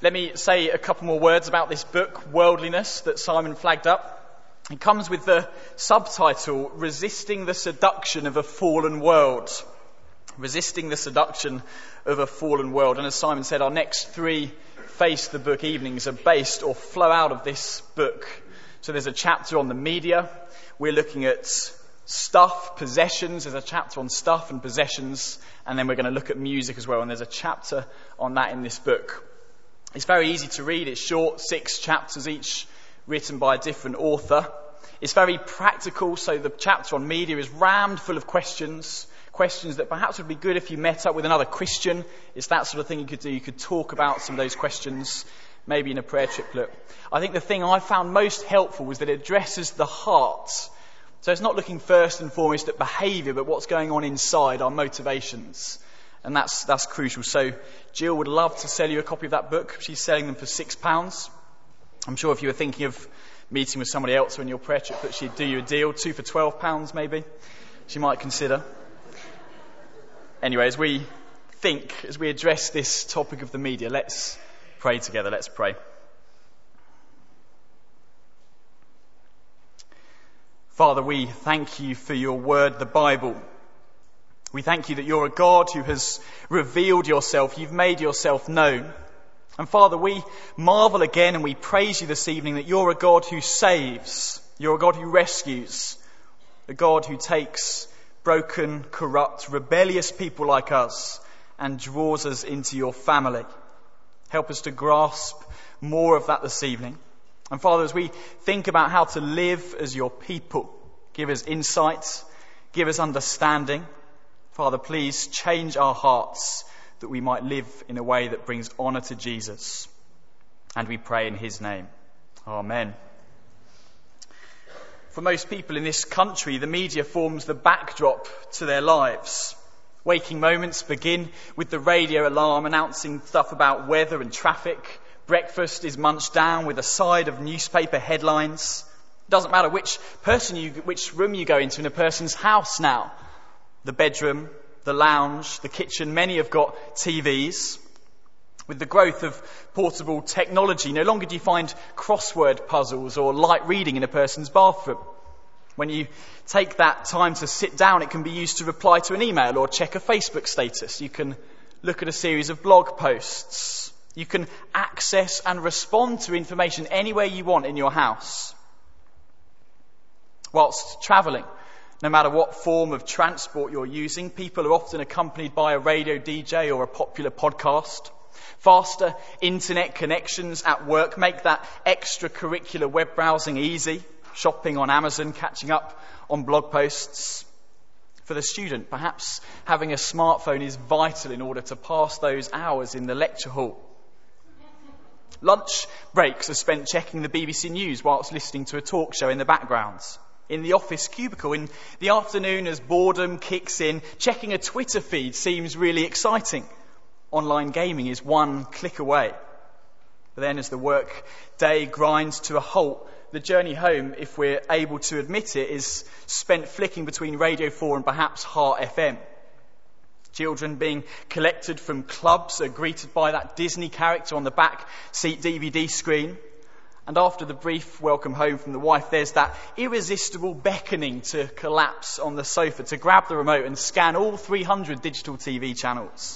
Let me say a couple more words about this book, Worldliness, that Simon flagged up. It comes with the subtitle, Resisting the Seduction of a Fallen World. Resisting the Seduction of a Fallen World. And as Simon said, our next 3 Face the Book evenings are based or flow out of this book. So there's a chapter on the media. We're looking at stuff, possessions. There's a chapter on stuff and possessions. And then we're going to look at music as well. And there's a chapter on that in this book. It's very easy to read. It's short, 6 chapters each, written by a different author. It's very practical. So the chapter on media is rammed full of questions that perhaps would be good if you met up with another Christian. It's that sort of thing you could do. You could talk about some of those questions, maybe in a prayer triplet. I think the thing I found most helpful was that it addresses the heart. So it's not looking first and foremost at behaviour, but what's going on inside, our motivations. And that's crucial. So Jill would love to sell you a copy of that book. She's selling them for £6. I'm sure if you were thinking of meeting with somebody else or in your prayer triplet, she'd do you a deal, 2 for £12 maybe. She might consider. Anyway, as we address this topic of the media, let's pray together. Let's pray. Father, we thank you for your word, the Bible. We thank you that you're a God who has revealed yourself. You've made yourself known. And Father, we marvel again and we praise you this evening that you're a God who saves. You're a God who rescues. A God who takes broken, corrupt, rebellious people like us and draws us into your family. Help us to grasp more of that this evening. And Father, as we think about how to live as your people, give us insight, give us understanding. Father, please change our hearts that we might live in a way that brings honour to Jesus. And we pray in his name. Amen. For most people in this country, the media forms the backdrop to their lives. Waking moments begin with the radio alarm announcing stuff about weather and traffic. Breakfast is munched down with a side of newspaper headlines. It doesn't matter which room you go into in a person's house now. The bedroom, the lounge, the kitchen, many have got TVs. With the growth of portable technology, no longer do you find crossword puzzles or light reading in a person's bathroom. When you take that time to sit down, it can be used to reply to an email or check a Facebook status. You can look at a series of blog posts. You can access and respond to information anywhere you want in your house. Whilst travelling, no matter what form of transport you're using, people are often accompanied by a radio DJ or a popular podcast. Faster internet connections at work make that extracurricular web browsing easy. Shopping on Amazon, catching up on blog posts. For the student, perhaps having a smartphone is vital in order to pass those hours in the lecture hall. Lunch breaks are spent checking the BBC News whilst listening to a talk show in the background. In the office cubicle, in the afternoon as boredom kicks in, checking a Twitter feed seems really exciting. Online gaming is one click away. But then as the work day grinds to a halt, the journey home, if we're able to admit it, is spent flicking between Radio 4 and perhaps Heart FM. Children being collected from clubs are greeted by that Disney character on the back seat DVD screen. And after the brief welcome home from the wife, there's that irresistible beckoning to collapse on the sofa, to grab the remote and scan all 300 digital TV channels.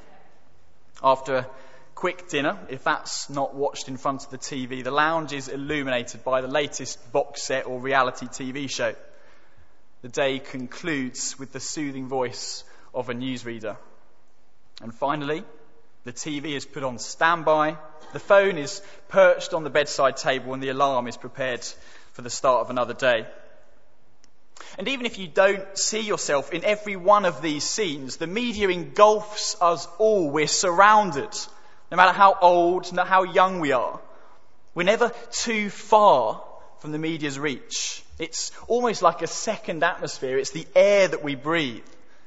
After a quick dinner, if that's not watched in front of the TV, the lounge is illuminated by the latest box set or reality TV show. The day concludes with the soothing voice of a newsreader. And finally, the TV is put on standby, the phone is perched on the bedside table, and the alarm is prepared for the start of another day. And even if you don't see yourself in every one of these scenes, the media engulfs us all. We're surrounded. No matter how old, no how young we are, we're never too far from the media's reach. It's almost like a second atmosphere. It's the air that we breathe.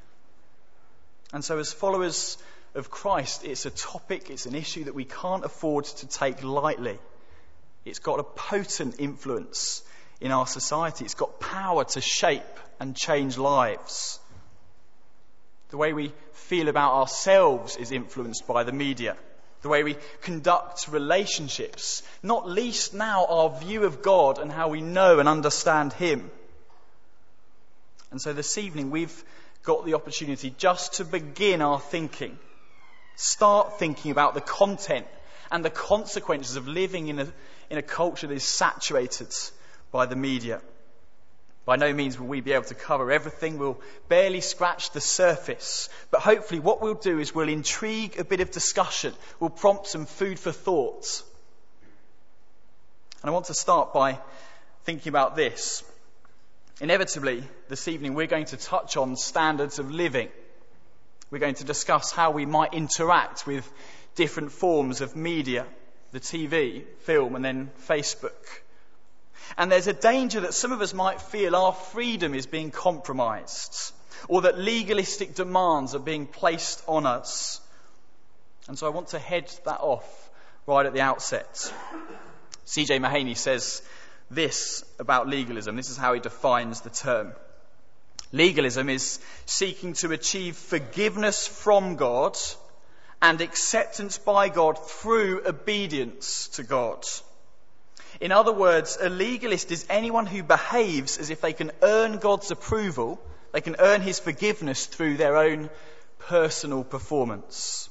And so as followers of Christ, it's a topic, it's an issue that we can't afford to take lightly. It's got a potent influence in our society. It's got power to shape and change lives. The way we feel about ourselves is influenced by the media. the way we conduct relationships, not least now our view of God and how we know and understand Him. And so this evening we've got the opportunity just to begin our thinking, start thinking about the content and the consequences of living in a culture that is saturated by the media. By no means will we be able to cover everything. We'll barely scratch the surface. But hopefully what we'll do is we'll intrigue a bit of discussion. We'll prompt some food for thought. And I want to start by thinking about this. Inevitably, this evening we're going to touch on standards of living. We're going to discuss how we might interact with different forms of media, the TV, film, and then Facebook. And there's a danger that some of us might feel our freedom is being compromised, or that legalistic demands are being placed on us. And so I want to head that off right at the outset. C.J. Mahaney says this about legalism. This is how he defines the term. Legalism is seeking to achieve forgiveness from God and acceptance by God through obedience to God. In other words, a legalist is anyone who behaves as if they can earn God's approval, they can earn His forgiveness through their own personal performance.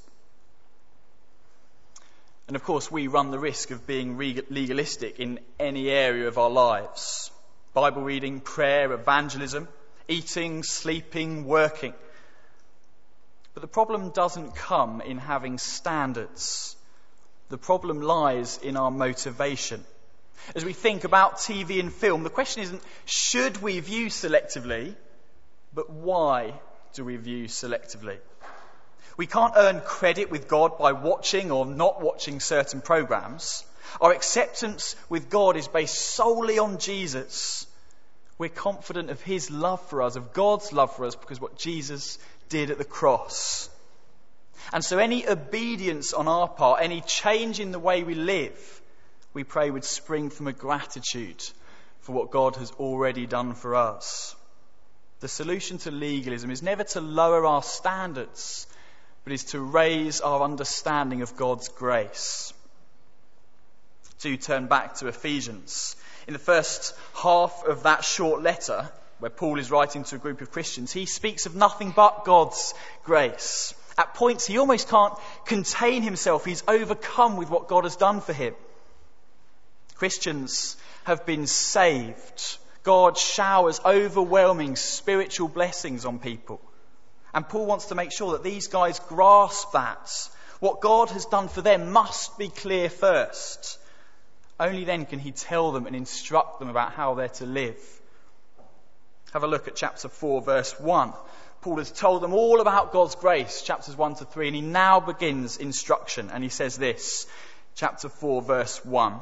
And of course, we run the risk of being legalistic in any area of our lives. Bible reading, prayer, evangelism, eating, sleeping, working. But the problem doesn't come in having standards. The problem lies in our motivation. As we think about TV and film, the question isn't, should we view selectively, but why do we view selectively? We can't earn credit with God by watching or not watching certain programs. Our acceptance with God is based solely on Jesus. We're confident of His love for us, of God's love for us, because what Jesus did at the cross. And so any obedience on our part, any change in the way we live, we pray would spring from a gratitude for what God has already done for us. The solution to legalism is never to lower our standards, but is to raise our understanding of God's grace. Do turn back to Ephesians. In the first half of that short letter, where Paul is writing to a group of Christians, he speaks of nothing but God's grace. At points he almost can't contain himself. He's overcome with what God has done for him. Christians have been saved. God showers overwhelming spiritual blessings on people. And Paul wants to make sure that these guys grasp that. What God has done for them must be clear first. Only then can he tell them and instruct them about how they're to live. Have a look at chapter 4, verse 1. Paul has told them all about God's grace, chapters 1 to 3, and he now begins instruction. And he says this, chapter 4, verse 1.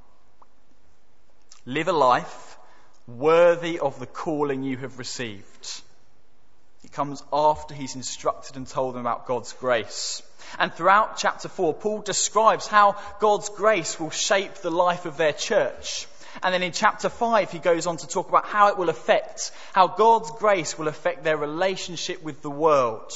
Live a life worthy of the calling you have received. It comes after he's instructed and told them about God's grace. And throughout chapter 4, Paul describes how God's grace will shape the life of their church. And then in chapter 5, he goes on to talk about how it will affect, how God's grace will affect their relationship with the world.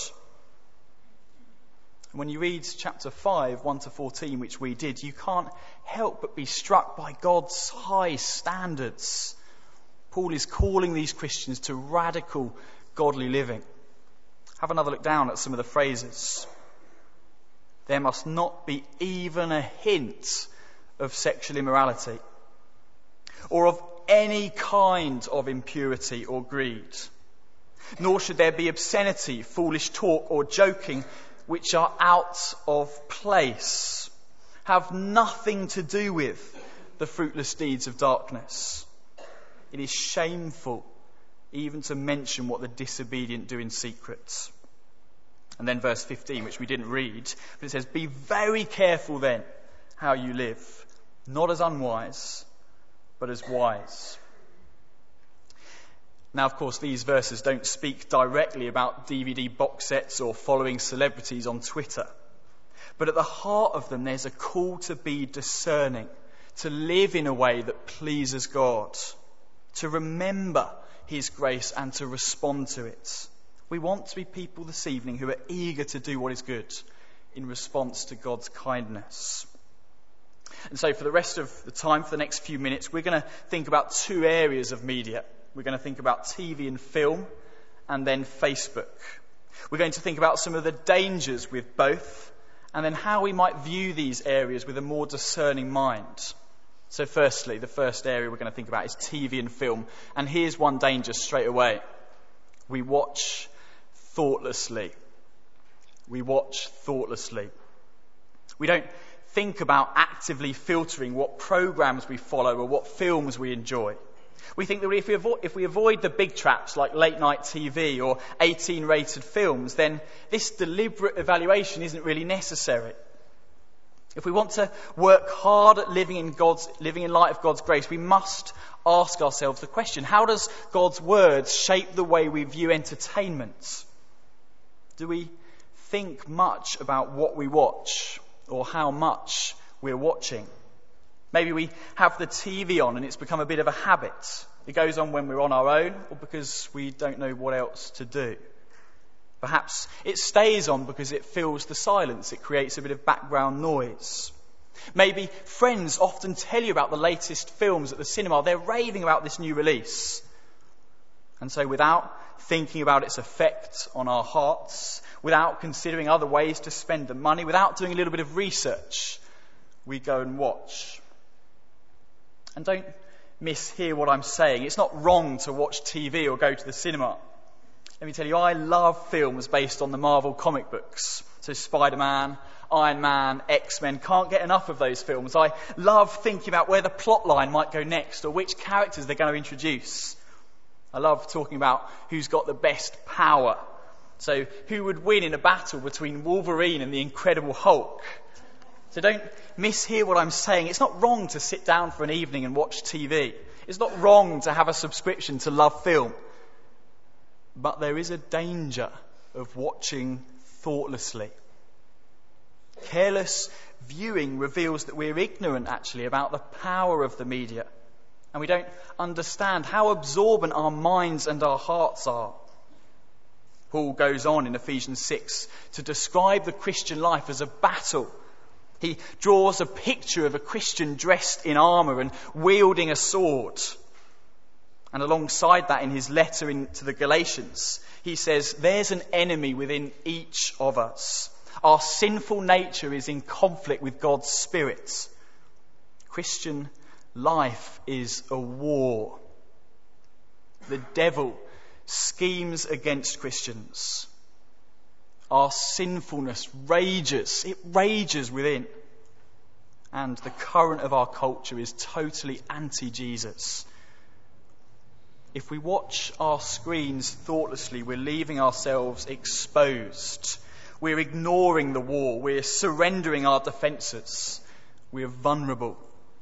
And when you read chapter 5, 1 to 14, which we did, you can't help but be struck by God's high standards. Paul is calling these Christians to radical godly living. Have another look down at some of the phrases. There must not be even a hint of sexual immorality, or of any kind of impurity or greed. Nor should there be obscenity, foolish talk, or joking, which are out of place. Have nothing to do with the fruitless deeds of darkness. It is shameful even to mention what the disobedient do in secret. And then verse 15, which we didn't read, but it says, be very careful then how you live, not as unwise, but as wise. Now, of course, these verses don't speak directly about DVD box sets or following celebrities on Twitter. But at the heart of them, there's a call to be discerning, to live in a way that pleases God, to remember His grace and to respond to it. We want to be people this evening who are eager to do what is good, in response to God's kindness. And so for the rest of the time, for the next few minutes, we're going to think about two areas of media. We're going to think about TV and film, and then Facebook. We're going to think about some of the dangers with both, and then how we might view these areas with a more discerning mind. So firstly, the first area we're going to think about is TV and film. And here's one danger straight away. We watch thoughtlessly. We watch thoughtlessly. We don't think about actively filtering what programs we follow or what films we enjoy. We think that if we avoid the big traps like late night TV or 18-rated films, then this deliberate evaluation isn't really necessary. If we want to work hard at living in light of God's grace, we must ask ourselves the question, how does God's words shape the way we view entertainment? Do we think much about what we watch or how much we're watching? Maybe we have the TV on and it's become a bit of a habit. It goes on when we're on our own or because we don't know what else to do. Perhaps it stays on because it fills the silence. It creates a bit of background noise. Maybe friends often tell you about the latest films at the cinema. They're raving about this new release. And so without thinking about its effect on our hearts, without considering other ways to spend the money, without doing a little bit of research, we go and watch. And don't mishear what I'm saying. It's not wrong to watch TV or go to the cinema. Let me tell you, I love films based on the Marvel comic books. So Spider-Man, Iron Man, X-Men, can't get enough of those films. I love thinking about where the plot line might go next or which characters they're going to introduce. I love talking about who's got the best power. So who would win in a battle between Wolverine and the Incredible Hulk? So don't mishear what I'm saying. It's not wrong to sit down for an evening and watch TV. It's not wrong to have a subscription to Love Film. But there is a danger of watching thoughtlessly. Careless viewing reveals that we're ignorant, actually, about the power of the media. And we don't understand how absorbent our minds and our hearts are. Paul goes on in Ephesians 6 to describe the Christian life as a battle. He draws a picture of a Christian dressed in armour and wielding a sword. And alongside that, in his letter to the Galatians, he says, there's an enemy within each of us. Our sinful nature is in conflict with God's Spirit. Christian life is a war. The devil schemes against Christians. Our sinfulness rages. It rages within. And the current of our culture is totally anti-Jesus. If we watch our screens thoughtlessly, we're leaving ourselves exposed. We're ignoring the war. We're surrendering our defences. We're vulnerable.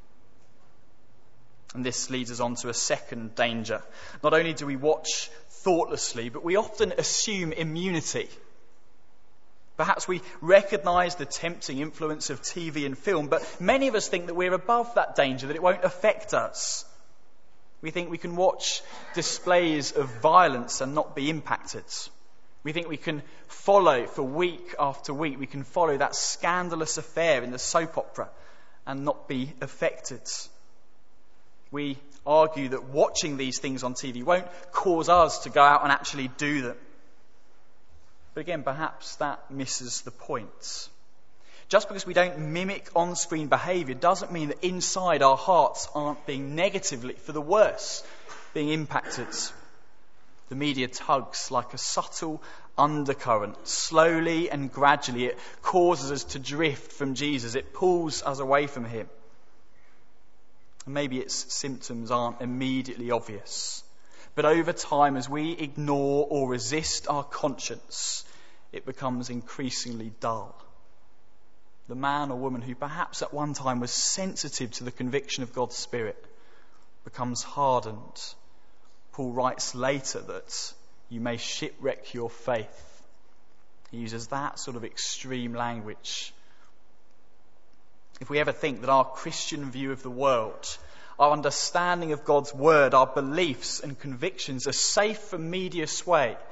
And this leads us on to a second danger. Not only do we watch thoughtlessly, but we often assume immunity. Perhaps we recognise the tempting influence of TV and film, but many of us think that we're above that danger, that it won't affect us. We think we can watch displays of violence and not be impacted. We think we can follow for week after week, we can follow that scandalous affair in the soap opera and not be affected. We argue that watching these things on TV won't cause us to go out and actually do them. But again, perhaps that misses the point. Just because we don't mimic on-screen behaviour doesn't mean that inside our hearts aren't being negatively, for the worse, being impacted. The media tugs like a subtle undercurrent. Slowly and gradually it causes us to drift from Jesus. It pulls us away from him. And maybe its symptoms aren't immediately obvious. But over time, as we ignore or resist our conscience, it becomes increasingly dull. The man or woman who perhaps at one time was sensitive to the conviction of God's Spirit becomes hardened. Paul writes later that you may shipwreck your faith. He uses that sort of extreme language. If we ever think that our Christian view of the world, our understanding of God's word, our beliefs and convictions are safe from media sway,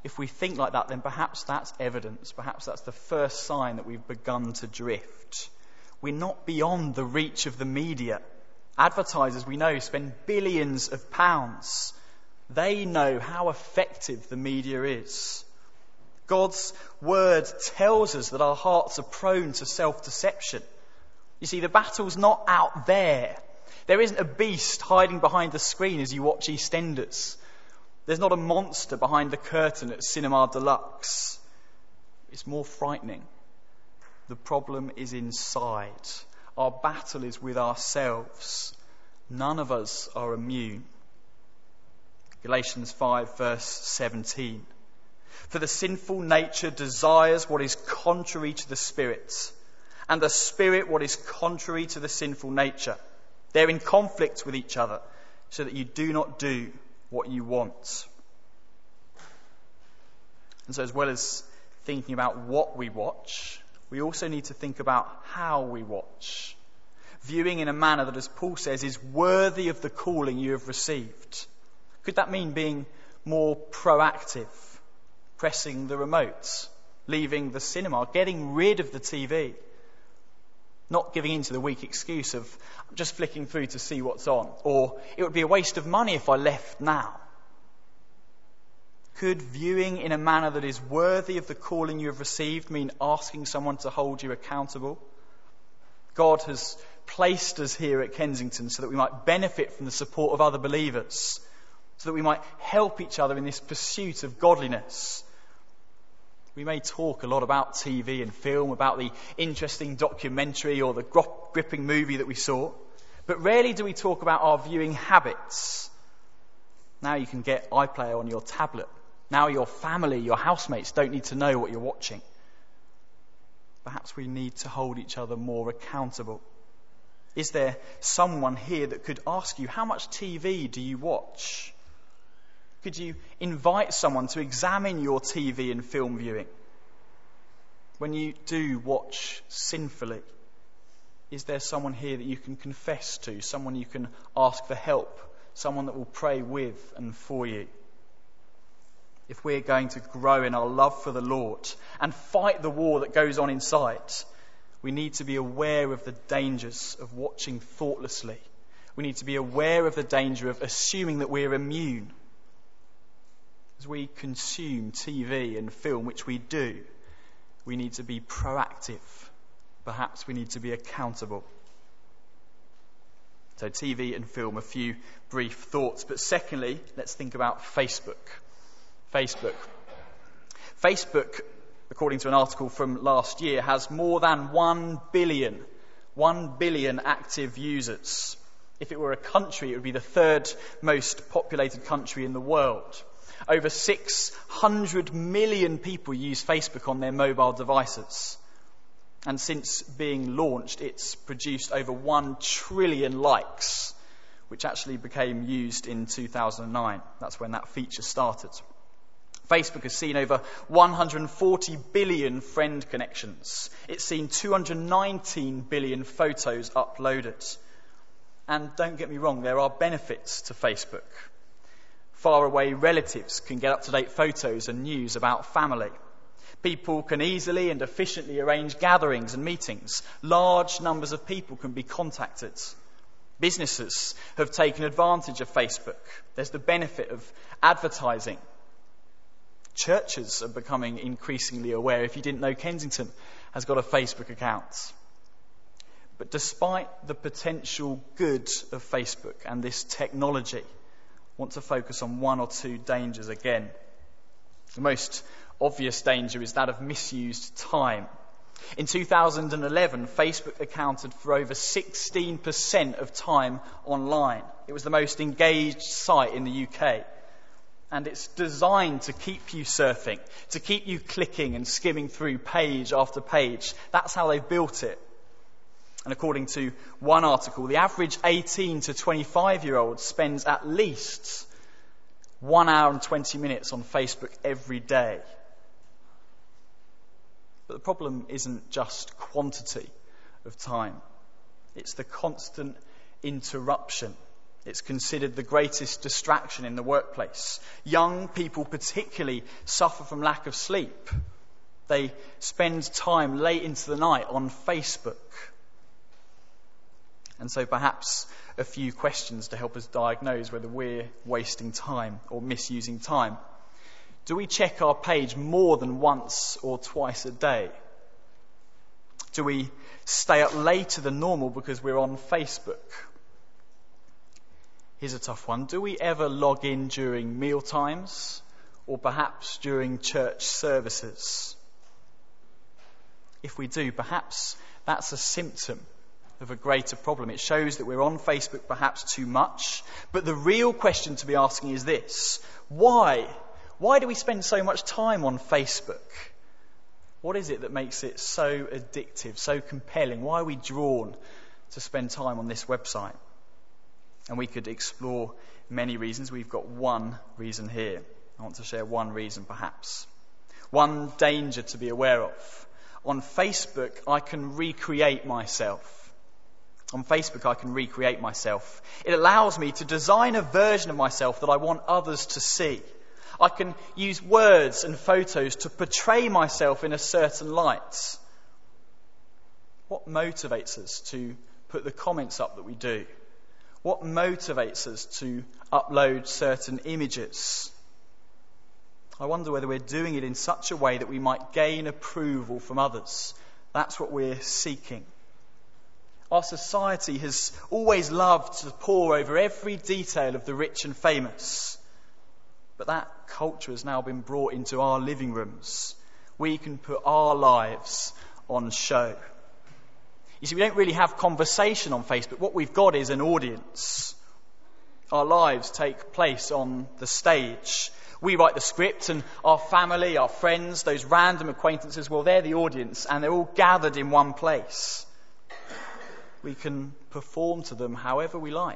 If we think like that, then perhaps that's evidence. Perhaps that's the first sign that we've begun to drift. We're not beyond the reach of the media. Advertisers, we know, spend billions of pounds. They know how effective the media is. God's word tells us that our hearts are prone to self-deception. You see, the battle's not out there. There isn't a beast hiding behind the screen as you watch EastEnders. There's not a monster behind the curtain at Cinema Deluxe. It's more frightening. The problem is inside. Our battle is with ourselves. None of us are immune. Galatians 5 verse 17. For the sinful nature desires what is contrary to the Spirit, and the Spirit what is contrary to the sinful nature. They're in conflict with each other, so that you do not do what you want. And so as well as thinking about what we watch, we also need to think about how we watch. Viewing in a manner that, as Paul says, is worthy of the calling you have received. Could that mean being more proactive? Pressing the remote, leaving the cinema, getting rid of the TV, not giving in to the weak excuse of just flicking through to see what's on, or it would be a waste of money if I left now. Could viewing in a manner that is worthy of the calling you have received mean asking someone to hold you accountable? God has placed us here at Kensington so that we might benefit from the support of other believers, so that we might help each other in this pursuit of godliness. We may talk a lot about TV and film, about the interesting documentary or the gripping movie that we saw, but rarely do we talk about our viewing habits. Now you can get iPlayer on your tablet. Now your family, your housemates don't need to know what you're watching. Perhaps we need to hold each other more accountable. Is there someone here that could ask you, how much TV do you watch? Could you invite someone to examine your TV and film viewing? When you do watch sinfully, is there someone here that you can confess to, someone you can ask for help, someone that will pray with and for you? If we're going to grow in our love for the Lord and fight the war that goes on inside, we need to be aware of the dangers of watching thoughtlessly. We need to be aware of the danger of assuming that we're immune. As we consume TV and film, which we do, we need to be proactive. Perhaps we need to be accountable. So TV and film, a few brief thoughts. But secondly, let's think about Facebook. Facebook, according to an article from last year, has more than 1 billion active users. If it were a country, it would be the third most populated country in the world. Over 600 million people use Facebook on their mobile devices. And since being launched, it's produced over 1 trillion likes, which actually became used in 2009. That's when that feature started. Facebook has seen over 140 billion friend connections. It's seen 219 billion photos uploaded. And don't get me wrong, there are benefits to Facebook. Faraway relatives can get up-to-date photos and news about family. People can easily and efficiently arrange gatherings and meetings. Large numbers of people can be contacted. Businesses have taken advantage of Facebook. There's the benefit of advertising. Churches are becoming increasingly aware. If you didn't know, Kensington has got a Facebook account. But despite the potential good of Facebook and this technology, I want to focus on one or two dangers again. The most obvious danger is that of misused time. In 2011, Facebook accounted for over 16% of time online. It was the most engaged site in the UK. And it's designed to keep you surfing, to keep you clicking and skimming through page after page. That's how they've built it. And according to one article, the average 18 to 25-year-old spends at least 1 hour and 20 minutes on Facebook every day. But the problem isn't just quantity of time. It's the constant interruption It's considered the greatest distraction in the workplace. Young people particularly suffer from lack of sleep. They spend time late into the night on Facebook. And so perhaps a few questions to help us diagnose whether we're wasting time or misusing time. Do we check our page more than once or twice a day? Do we stay up later than normal because we're on Facebook? Here's a tough one. Do we ever log in during meal times or perhaps during church services? If we do, perhaps that's a symptom of a greater problem. It shows that we're on Facebook perhaps too much. But the real question to be asking is this: why? Why do we spend so much time on Facebook? What is it that makes it so addictive, so compelling? Why are we drawn to spend time on this website? And we could explore many reasons. We've got one reason here. I want to share one reason perhaps. One danger to be aware of. On Facebook, I can recreate myself. On Facebook, I can recreate myself. It allows me to design a version of myself that I want others to see. I can use words and photos to portray myself in a certain light. What motivates us to put the comments up that we do? What motivates us to upload certain images? I wonder whether we're doing it in such a way that we might gain approval from others. That's what we're seeking. Our society has always loved to pore over every detail of the rich and famous. But that culture has now been brought into our living rooms. We can put our lives on show. You see, we don't really have conversation on Facebook. What we've got is an audience. Our lives take place on the stage. We write the script, and our family, our friends, those random acquaintances, well, they're the audience, and they're all gathered in one place. We can perform to them however we like.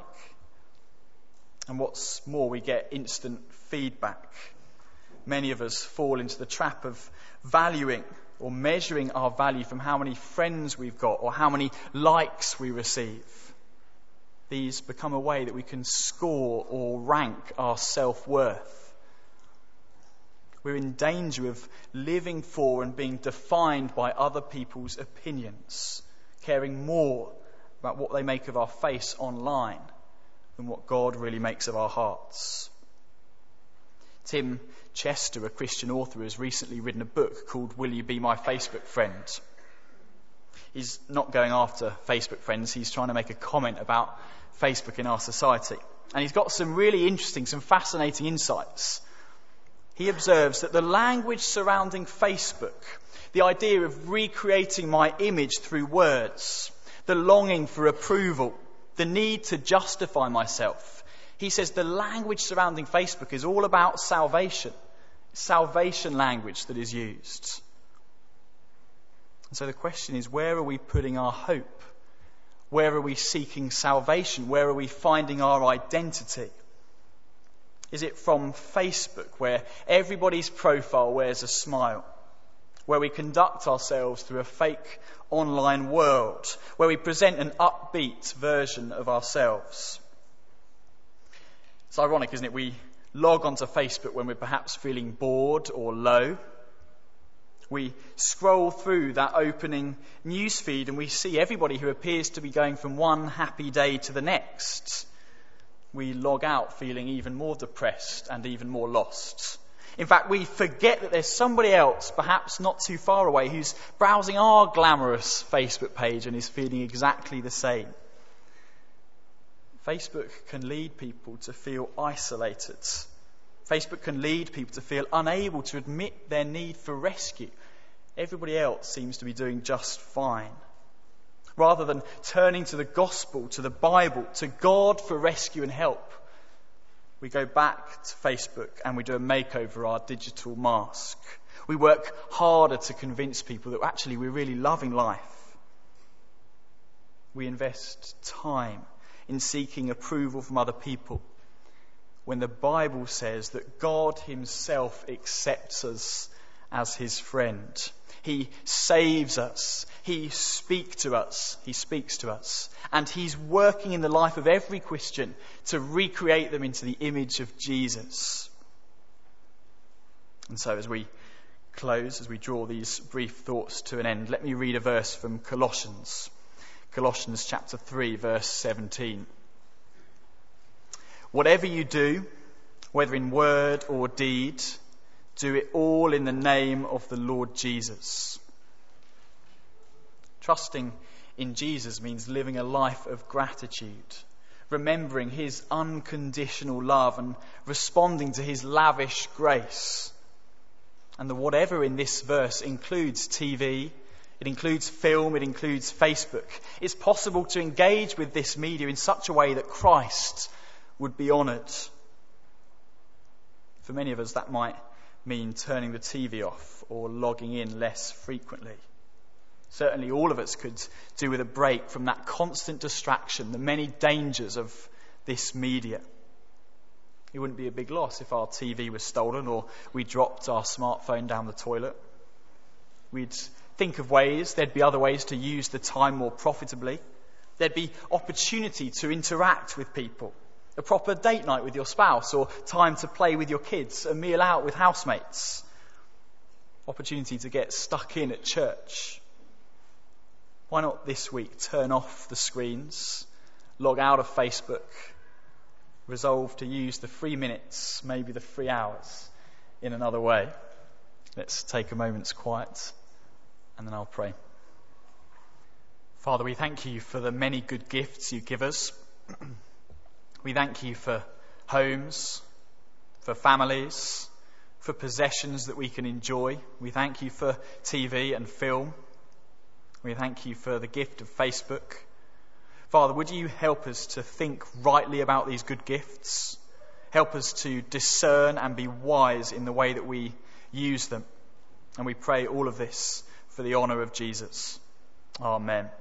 And what's more, we get instant feedback. Many of us fall into the trap of valuing or measuring our value from how many friends we've got or how many likes we receive. These become a way that we can score or rank our self-worth. We're in danger of living for and being defined by other people's opinions, caring more about what they make of our face online than what God really makes of our hearts. Tim Chester, a Christian author, has recently written a book called Will You Be My Facebook Friend? He's not going after Facebook friends, he's trying to make a comment about Facebook in our society. And he's got some really interesting, some fascinating insights. He observes that the language surrounding Facebook, the idea of recreating my image through words, the longing for approval, the need to justify myself, he says the language surrounding Facebook is all about salvation. Salvation language that is used. And so the question is, where are we putting our hope? Where are we seeking salvation? Where are we finding our identity? Is it from Facebook, where everybody's profile wears a smile? Where we conduct ourselves through a fake online world? Where we present an upbeat version of ourselves? It's ironic, isn't it? We log onto Facebook when we're perhaps feeling bored or low. We scroll through that opening newsfeed and we see everybody who appears to be going from one happy day to the next. We log out feeling even more depressed and even more lost. In fact, we forget that there's somebody else, perhaps not too far away, who's browsing our glamorous Facebook page and is feeling exactly the same. Facebook can lead people to feel isolated. Facebook can lead people to feel unable to admit their need for rescue. Everybody else seems to be doing just fine. Rather than turning to the gospel, to the Bible, to God for rescue and help, we go back to Facebook and we do a makeover of our digital mask. We work harder to convince people that actually we're really loving life. We invest time in seeking approval from other people, when the Bible says that God himself accepts us as his friend. He saves us. He speaks to us. And he's working in the life of every Christian to recreate them into the image of Jesus. And so as we close, as we draw these brief thoughts to an end, let me read a verse from Colossians. Colossians chapter 3, verse 17. Whatever you do, whether in word or deed, do it all in the name of the Lord Jesus. Trusting in Jesus means living a life of gratitude, remembering his unconditional love and responding to his lavish grace. And the whatever in this verse includes TV, it includes film, it includes Facebook. It's possible to engage with this media in such a way that Christ would be honoured. For many of us, that might mean turning the TV off or logging in less frequently. Certainly all of us could do with a break from that constant distraction, the many dangers of this media. It wouldn't be a big loss if our TV was stolen or we dropped our smartphone down the toilet. We'd think of ways, there'd be other ways to use the time more profitably. There'd be opportunity to interact with people. A proper date night with your spouse, or time to play with your kids, a meal out with housemates. Opportunity to get stuck in at church. Why not this week turn off the screens, log out of Facebook, resolve to use the 3 minutes, maybe the 3 hours, in another way? Let's take a moment's quiet and then I'll pray. Father, we thank you for the many good gifts you give us. We thank you for homes, for families, for possessions that we can enjoy. We thank you for TV and film. We thank you for the gift of Facebook. Father, would you help us to think rightly about these good gifts? Help us to discern and be wise in the way that we use them. And we pray all of this for the honour of Jesus. Amen.